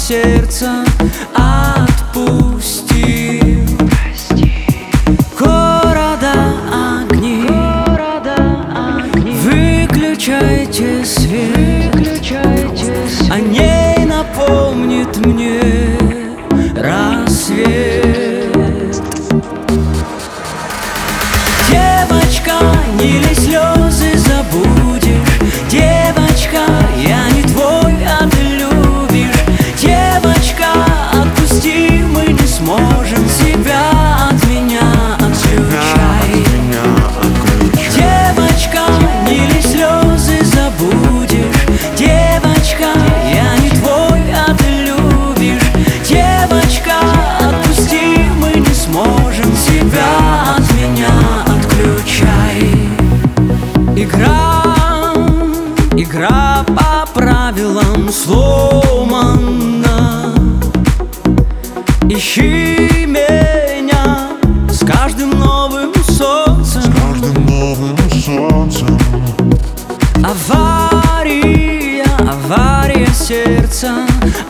сердца отпустил. Города огни, выключайте свет, о ней напомнит мне рассвет. Девочка, не лей слезы, забудешь. Девочка, я не твой, а ты любишь. Девочка, отпусти, мы не сможем себя от меня отключай. Девочка, не лей слезы, забудешь. Девочка, я не твой, а ты любишь. Девочка, отпусти, мы не сможем себя от меня отключай. Игра по правилам сломана. Ищи меня с каждым новым солнцем. Авария сердца